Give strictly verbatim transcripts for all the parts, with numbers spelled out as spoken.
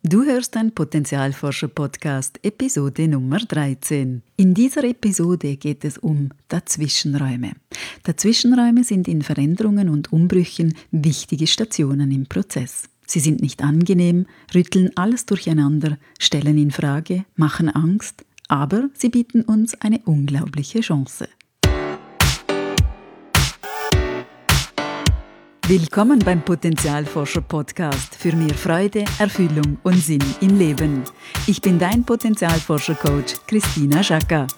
Du hörst den Potenzialforscher-Podcast, Episode Nummer dreizehn. In dieser Episode geht es um Dazwischenräume. Dazwischenräume sind in Veränderungen und Umbrüchen wichtige Stationen im Prozess. Sie sind nicht angenehm, rütteln alles durcheinander, stellen in Frage, machen Angst, aber sie bieten uns eine unglaubliche Chance. Willkommen beim Potenzialforscher-Podcast für mehr Freude, Erfüllung und Sinn im Leben. Ich bin dein Potenzialforscher-Coach Christina Schaka.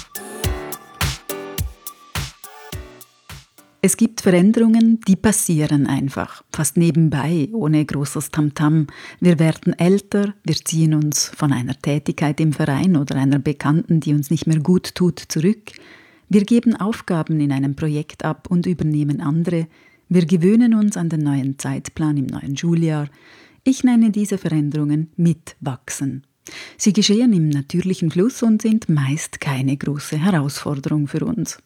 Es gibt Veränderungen, die passieren einfach, fast nebenbei, ohne großes Tamtam. Wir werden älter, wir ziehen uns von einer Tätigkeit im Verein oder einer Bekannten, die uns nicht mehr gut tut, zurück. Wir geben Aufgaben in einem Projekt ab und übernehmen andere. Wir gewöhnen uns an den neuen Zeitplan im neuen Schuljahr. Ich nenne diese Veränderungen Mitwachsen. Sie geschehen im natürlichen Fluss und sind meist keine große Herausforderung für uns.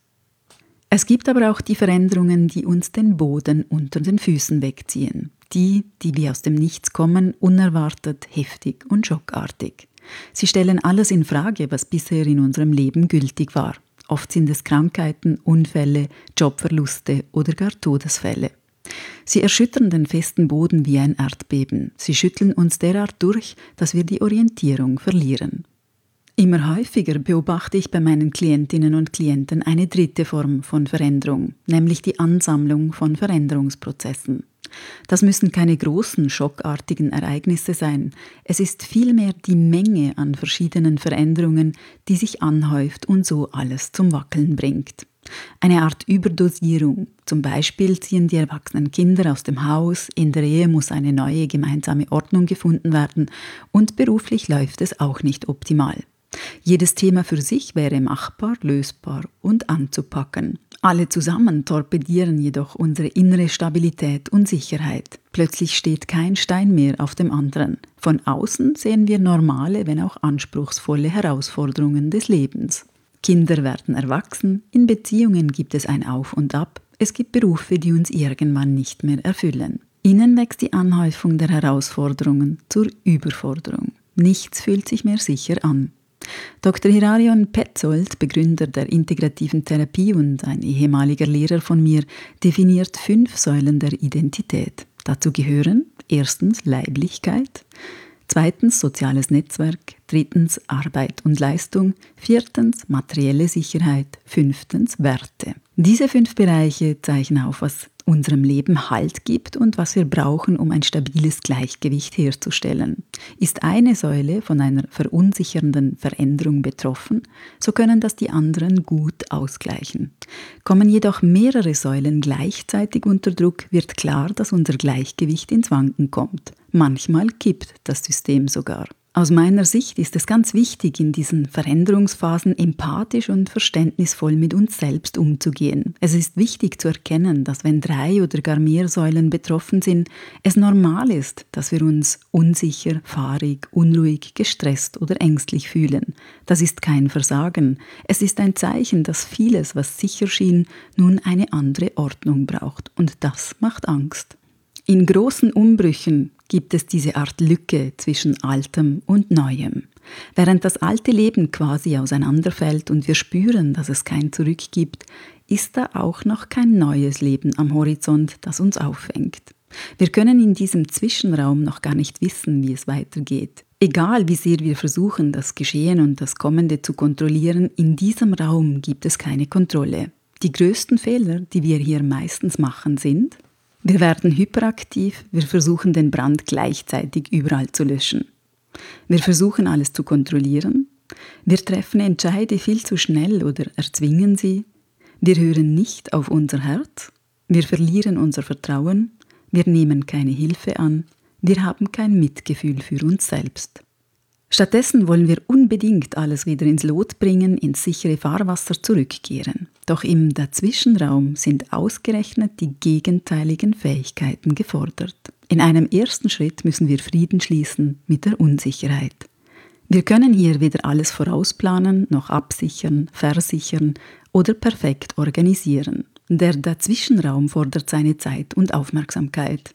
Es gibt aber auch die Veränderungen, die uns den Boden unter den Füßen wegziehen. Die, die wie aus dem Nichts kommen, unerwartet, heftig und schockartig. Sie stellen alles in Frage, was bisher in unserem Leben gültig war. Oft sind es Krankheiten, Unfälle, Jobverluste oder gar Todesfälle. Sie erschüttern den festen Boden wie ein Erdbeben. Sie schütteln uns derart durch, dass wir die Orientierung verlieren. Immer häufiger beobachte ich bei meinen Klientinnen und Klienten eine dritte Form von Veränderung, nämlich die Ansammlung von Veränderungsprozessen. Das müssen keine großen, schockartigen Ereignisse sein. Es ist vielmehr die Menge an verschiedenen Veränderungen, die sich anhäuft und so alles zum Wackeln bringt. Eine Art Überdosierung. Zum Beispiel ziehen die erwachsenen Kinder aus dem Haus, in der Ehe muss eine neue gemeinsame Ordnung gefunden werden und beruflich läuft es auch nicht optimal. Jedes Thema für sich wäre machbar, lösbar und anzupacken. Alle zusammen torpedieren jedoch unsere innere Stabilität und Sicherheit. Plötzlich steht kein Stein mehr auf dem anderen. Von außen sehen wir normale, wenn auch anspruchsvolle Herausforderungen des Lebens. Kinder werden erwachsen, in Beziehungen gibt es ein Auf und Ab, es gibt Berufe, die uns irgendwann nicht mehr erfüllen. Innen wächst die Anhäufung der Herausforderungen zur Überforderung. Nichts fühlt sich mehr sicher an. Doktor Hilarion Petzold, Begründer der integrativen Therapie und ein ehemaliger Lehrer von mir, definiert fünf Säulen der Identität. Dazu gehören erstens Leiblichkeit, zweitens soziales Netzwerk, drittens Arbeit und Leistung, viertens materielle Sicherheit, fünftens Werte. Diese fünf Bereiche zeichnen auf, was unserem Leben Halt gibt und was wir brauchen, um ein stabiles Gleichgewicht herzustellen. Ist eine Säule von einer verunsichernden Veränderung betroffen, so können das die anderen gut ausgleichen. Kommen jedoch mehrere Säulen gleichzeitig unter Druck, wird klar, dass unser Gleichgewicht ins Wanken kommt. Manchmal kippt das System sogar. Aus meiner Sicht ist es ganz wichtig, in diesen Veränderungsphasen empathisch und verständnisvoll mit uns selbst umzugehen. Es ist wichtig zu erkennen, dass wenn drei oder gar mehr Säulen betroffen sind, es normal ist, dass wir uns unsicher, fahrig, unruhig, gestresst oder ängstlich fühlen. Das ist kein Versagen. Es ist ein Zeichen, dass vieles, was sicher schien, nun eine andere Ordnung braucht. Und das macht Angst. In großen Umbrüchen gibt es diese Art Lücke zwischen Altem und Neuem. Während das alte Leben quasi auseinanderfällt und wir spüren, dass es kein Zurück gibt, ist da auch noch kein neues Leben am Horizont, das uns auffängt. Wir können in diesem Zwischenraum noch gar nicht wissen, wie es weitergeht. Egal wie sehr wir versuchen, das Geschehen und das Kommende zu kontrollieren, in diesem Raum gibt es keine Kontrolle. Die größten Fehler, die wir hier meistens machen, sind: Wir werden hyperaktiv, wir versuchen den Brand gleichzeitig überall zu löschen. Wir versuchen alles zu kontrollieren. Wir treffen Entscheide viel zu schnell oder erzwingen sie. Wir hören nicht auf unser Herz. Wir verlieren unser Vertrauen. Wir nehmen keine Hilfe an. Wir haben kein Mitgefühl für uns selbst. Stattdessen wollen wir unbedingt alles wieder ins Lot bringen, ins sichere Fahrwasser zurückkehren. Doch im Dazwischenraum sind ausgerechnet die gegenteiligen Fähigkeiten gefordert. In einem ersten Schritt müssen wir Frieden schließen mit der Unsicherheit. Wir können hier weder alles vorausplanen, noch absichern, versichern oder perfekt organisieren. Der Dazwischenraum fordert seine Zeit und Aufmerksamkeit.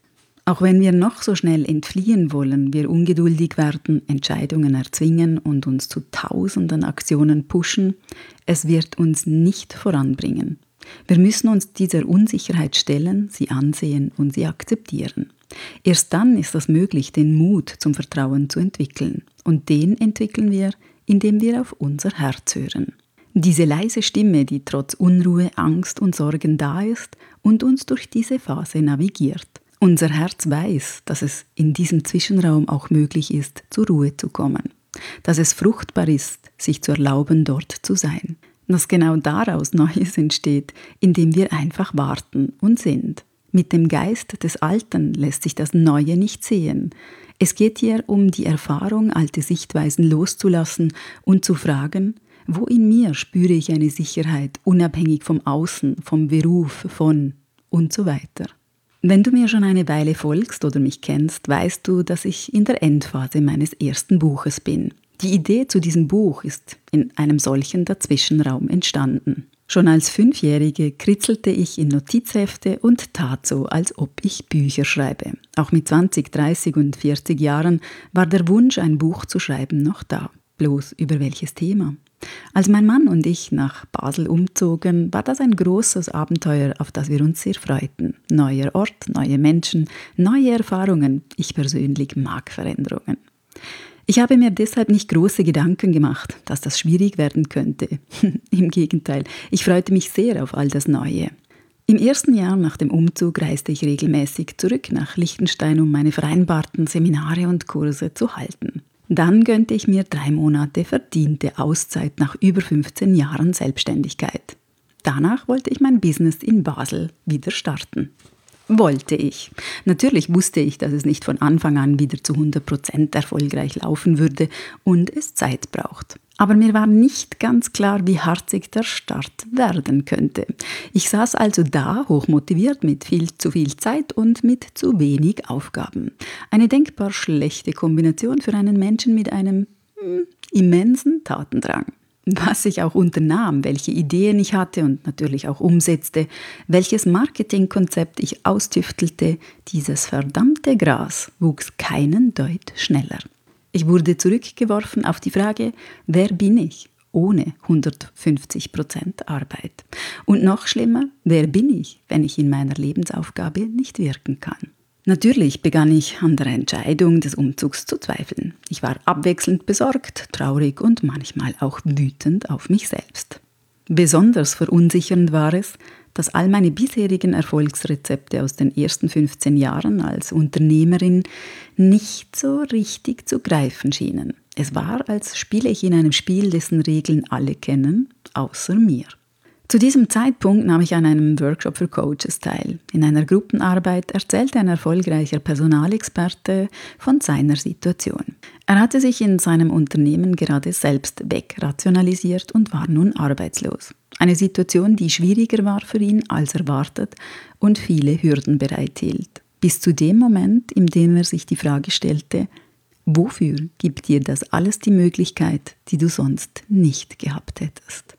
Auch wenn wir noch so schnell entfliehen wollen, wir ungeduldig werden, Entscheidungen erzwingen und uns zu tausenden Aktionen pushen, es wird uns nicht voranbringen. Wir müssen uns dieser Unsicherheit stellen, sie ansehen und sie akzeptieren. Erst dann ist es möglich, den Mut zum Vertrauen zu entwickeln. Und den entwickeln wir, indem wir auf unser Herz hören. Diese leise Stimme, die trotz Unruhe, Angst und Sorgen da ist und uns durch diese Phase navigiert. Unser Herz weiß, dass es in diesem Zwischenraum auch möglich ist, zur Ruhe zu kommen. Dass es fruchtbar ist, sich zu erlauben, dort zu sein. Dass genau daraus Neues entsteht, indem wir einfach warten und sind. Mit dem Geist des Alten lässt sich das Neue nicht sehen. Es geht hier um die Erfahrung, alte Sichtweisen loszulassen und zu fragen, wo in mir spüre ich eine Sicherheit, unabhängig vom Außen, vom Beruf, von und so weiter. Wenn du mir schon eine Weile folgst oder mich kennst, weißt du, dass ich in der Endphase meines ersten Buches bin. Die Idee zu diesem Buch ist in einem solchen Dazwischenraum entstanden. Schon als Fünfjährige kritzelte ich in Notizhefte und tat so, als ob ich Bücher schreibe. Auch mit zwanzig, dreißig und vierzig Jahren war der Wunsch, ein Buch zu schreiben, noch da. Bloß über welches Thema? Als mein Mann und ich nach Basel umzogen, war das ein großes Abenteuer, auf das wir uns sehr freuten. Neuer Ort, neue Menschen, neue Erfahrungen. Ich persönlich mag Veränderungen. Ich habe mir deshalb nicht große Gedanken gemacht, dass das schwierig werden könnte. Im Gegenteil, ich freute mich sehr auf all das Neue. Im ersten Jahr nach dem Umzug reiste ich regelmäßig zurück nach Liechtenstein, um meine vereinbarten Seminare und Kurse zu halten. Dann gönnte ich mir drei Monate verdiente Auszeit nach über fünfzehn Jahren Selbstständigkeit. Danach wollte ich mein Business in Basel wieder starten. Wollte ich. Natürlich wusste ich, dass es nicht von Anfang an wieder zu hundert Prozent erfolgreich laufen würde und es Zeit braucht. Aber mir war nicht ganz klar, wie harzig der Start werden könnte. Ich saß also da, hochmotiviert, mit viel zu viel Zeit und mit zu wenig Aufgaben. Eine denkbar schlechte Kombination für einen Menschen mit einem hm, immensen Tatendrang. Was ich auch unternahm, welche Ideen ich hatte und natürlich auch umsetzte, welches Marketingkonzept ich austüftelte, dieses verdammte Gras wuchs keinen Deut schneller. Ich wurde zurückgeworfen auf die Frage, wer bin ich ohne hundertfünfzig Prozent Arbeit? Und noch schlimmer, wer bin ich, wenn ich in meiner Lebensaufgabe nicht wirken kann? Natürlich begann ich an der Entscheidung des Umzugs zu zweifeln. Ich war abwechselnd besorgt, traurig und manchmal auch wütend auf mich selbst. Besonders verunsichernd war es, dass all meine bisherigen Erfolgsrezepte aus den ersten fünfzehn Jahren als Unternehmerin nicht so richtig zu greifen schienen. Es war, als spiele ich in einem Spiel, dessen Regeln alle kennen, außer mir. Zu diesem Zeitpunkt nahm ich an einem Workshop für Coaches teil. In einer Gruppenarbeit erzählte ein erfolgreicher Personalexperte von seiner Situation. Er hatte sich in seinem Unternehmen gerade selbst wegrationalisiert und war nun arbeitslos. Eine Situation, die schwieriger war für ihn als erwartet und viele Hürden bereithielt. Bis zu dem Moment, in dem er sich die Frage stellte, wofür gibt dir das alles die Möglichkeit, die du sonst nicht gehabt hättest?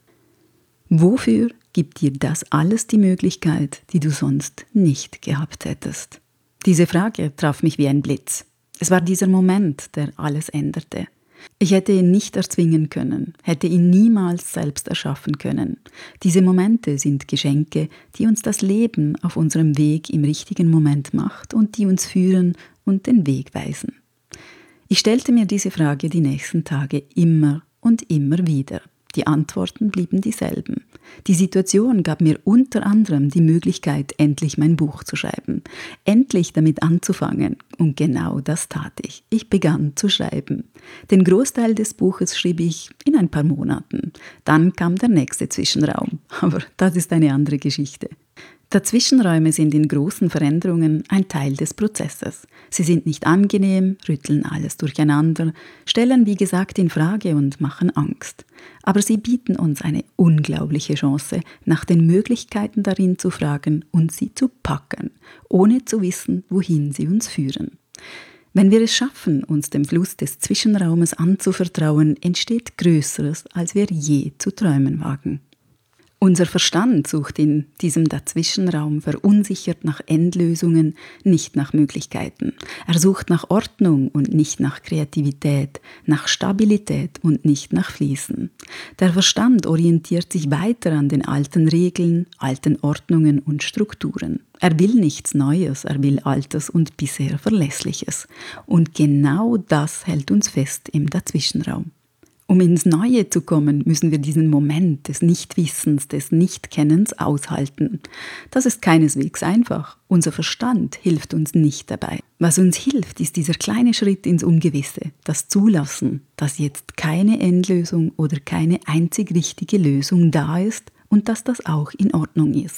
Wofür gibt dir das alles die Möglichkeit, die du sonst nicht gehabt hättest? Diese Frage traf mich wie ein Blitz. Es war dieser Moment, der alles änderte. Ich hätte ihn nicht erzwingen können, hätte ihn niemals selbst erschaffen können. Diese Momente sind Geschenke, die uns das Leben auf unserem Weg im richtigen Moment macht und die uns führen und den Weg weisen. Ich stellte mir diese Frage die nächsten Tage immer und immer wieder. Die Antworten blieben dieselben. Die Situation gab mir unter anderem die Möglichkeit, endlich mein Buch zu schreiben. Endlich damit anzufangen. Und genau das tat ich. Ich begann zu schreiben. Den Großteil des Buches schrieb ich in ein paar Monaten. Dann kam der nächste Zwischenraum. Aber das ist eine andere Geschichte. Dazwischenräume sind in großen Veränderungen ein Teil des Prozesses. Sie sind nicht angenehm, rütteln alles durcheinander, stellen wie gesagt in Frage und machen Angst. Aber sie bieten uns eine unglaubliche Chance, nach den Möglichkeiten darin zu fragen und sie zu packen, ohne zu wissen, wohin sie uns führen. Wenn wir es schaffen, uns dem Fluss des Zwischenraumes anzuvertrauen, entsteht Größeres, als wir je zu träumen wagen. Unser Verstand sucht in diesem Dazwischenraum verunsichert nach Endlösungen, nicht nach Möglichkeiten. Er sucht nach Ordnung und nicht nach Kreativität, nach Stabilität und nicht nach Fließen. Der Verstand orientiert sich weiter an den alten Regeln, alten Ordnungen und Strukturen. Er will nichts Neues, er will Altes und bisher Verlässliches. Und genau das hält uns fest im Dazwischenraum. Um ins Neue zu kommen, müssen wir diesen Moment des Nichtwissens, des Nichtkennens aushalten. Das ist keineswegs einfach. Unser Verstand hilft uns nicht dabei. Was uns hilft, ist dieser kleine Schritt ins Ungewisse, das Zulassen, dass jetzt keine Endlösung oder keine einzig richtige Lösung da ist und dass das auch in Ordnung ist.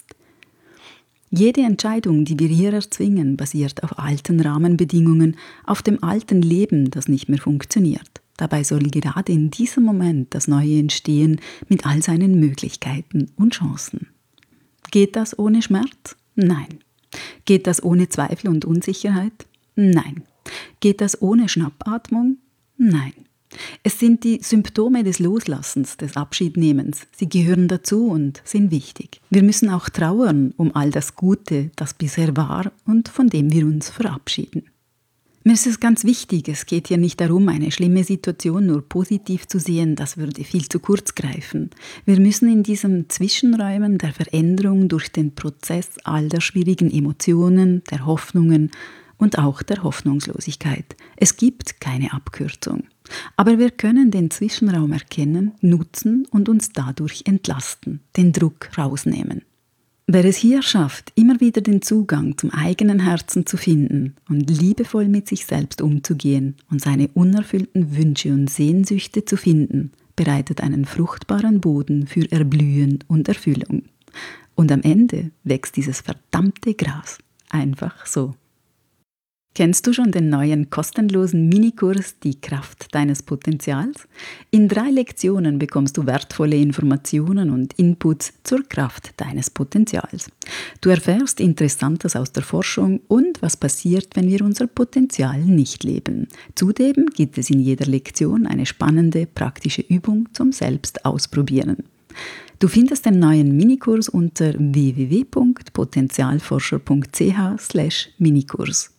Jede Entscheidung, die wir hier erzwingen, basiert auf alten Rahmenbedingungen, auf dem alten Leben, das nicht mehr funktioniert. Dabei soll gerade in diesem Moment das Neue entstehen mit all seinen Möglichkeiten und Chancen. Geht das ohne Schmerz? Nein. Geht das ohne Zweifel und Unsicherheit? Nein. Geht das ohne Schnappatmung? Nein. Es sind die Symptome des Loslassens, des Abschiednehmens. Sie gehören dazu und sind wichtig. Wir müssen auch trauern um all das Gute, das bisher war und von dem wir uns verabschieden. Mir ist es ganz wichtig, es geht hier nicht darum, eine schlimme Situation nur positiv zu sehen, das würde viel zu kurz greifen. Wir müssen in diesen Zwischenräumen der Veränderung durch den Prozess all der schwierigen Emotionen, der Hoffnungen und auch der Hoffnungslosigkeit. Es gibt keine Abkürzung. Aber wir können den Zwischenraum erkennen, nutzen und uns dadurch entlasten, den Druck rausnehmen. Wer es hier schafft, immer wieder den Zugang zum eigenen Herzen zu finden und liebevoll mit sich selbst umzugehen und seine unerfüllten Wünsche und Sehnsüchte zu finden, bereitet einen fruchtbaren Boden für Erblühen und Erfüllung. Und am Ende wächst dieses verdammte Gras einfach so. Kennst du schon den neuen kostenlosen Minikurs Die Kraft deines Potenzials? In drei Lektionen bekommst du wertvolle Informationen und Inputs zur Kraft deines Potenzials. Du erfährst Interessantes aus der Forschung und was passiert, wenn wir unser Potenzial nicht leben. Zudem gibt es in jeder Lektion eine spannende, praktische Übung zum Selbstausprobieren. Du findest den neuen Minikurs unter w w w punkt potenzialforscher punkt c h slash minikurs.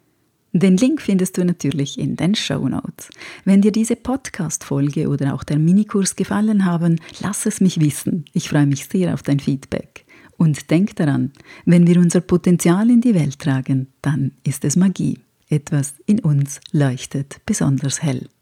Den Link findest du natürlich in den Shownotes. Wenn dir diese Podcast-Folge oder auch der Minikurs gefallen haben, lass es mich wissen. Ich freue mich sehr auf dein Feedback. Und denk daran, wenn wir unser Potenzial in die Welt tragen, dann ist es Magie. Etwas in uns leuchtet besonders hell.